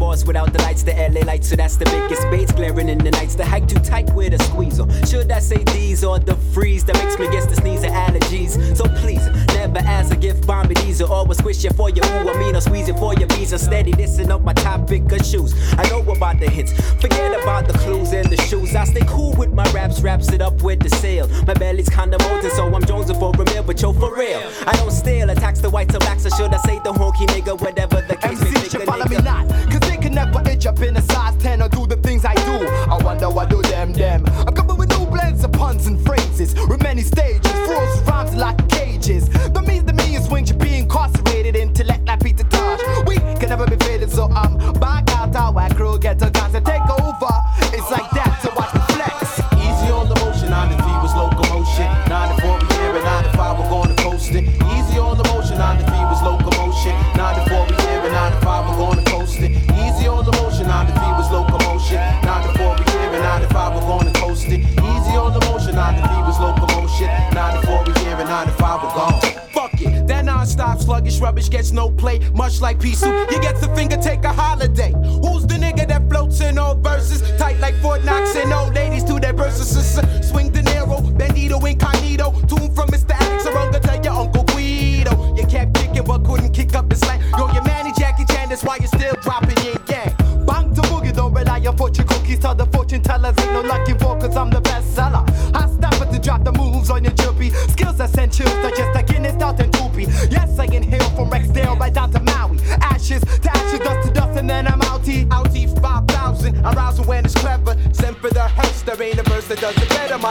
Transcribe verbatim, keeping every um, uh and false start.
lost without the lights, the L A lights, so that's the biggest baits glaring in the nights. The hike too tight with a squeeze on. Should I say these or the freeze that makes me guess the sneeze or allergies? So please, never ask a gift, buy me these or always squish it for your ooh, I mean, or squeeze it for your visa. Steady dissing up my topic of shoes. I know about the hits, forget about the clues and the shoes. I stay cool with my raps, wraps it up with the sail. My belly's kinda molten, so I'm jonesing for a meal, but yo, for real, I don't steal, attacks the whites or blacks, or should I say the honky nigga, whatever the case may be. M C should follow me not, cause they can never itch up in a size ten or do the things I do. I wonder what do them, them. I'm coming with new blends of puns and phrases, with many stages, frozen rhymes like cages. The means the me is when you're being incarcerated, intellect like Peter Tosh. We can never be faded, so I'm back out our crew, get a guns and take over. It's like that, so watch me flex. Easy on the motion, ninety-three was locomotion. ninety-four we here and ninety-five we're gonna coast it. Easy on the motion, ninety-three was locomotion. ninety-four we here and ninety-five we're gonna coast it. Easy on the motion, ninety-three was locomotion. ninety-four we here and ninety-five we're gonna coast it. Easy on the motion, ninety-three was locomotion. ninety-four we here and ninety-five we're gone. Fuck it, that non-stop sluggish rubbish gets no play. Much like pea soup, you get the finger, take a holiday. Who's the nigga that floats in all verses? Tight like Fort Knox and old ladies to their verses. Swing De Niro, Bandito incognito. Tune from Mister Alex Aronga to your Uncle Guido. You kept kicking but couldn't kick up the slang. Yo, your manny Jackie Chan, that's why you're still dropping yin yang. Bang to boogie, don't rely on fortune cookies. Tell the fortune tellers ain't no lucky for, cause I'm the best seller. I stop it to drop the moves on your drippy. Skills that send chills, that just a Guinness, out and poopy. Yes, I inhale from Rexdale right down to Maui. Ashes to ashes, dust to dust, and then I'm outie. Outie five thousand, arousing when it's clever. Send for the hearse, there ain't a verse that does it better. My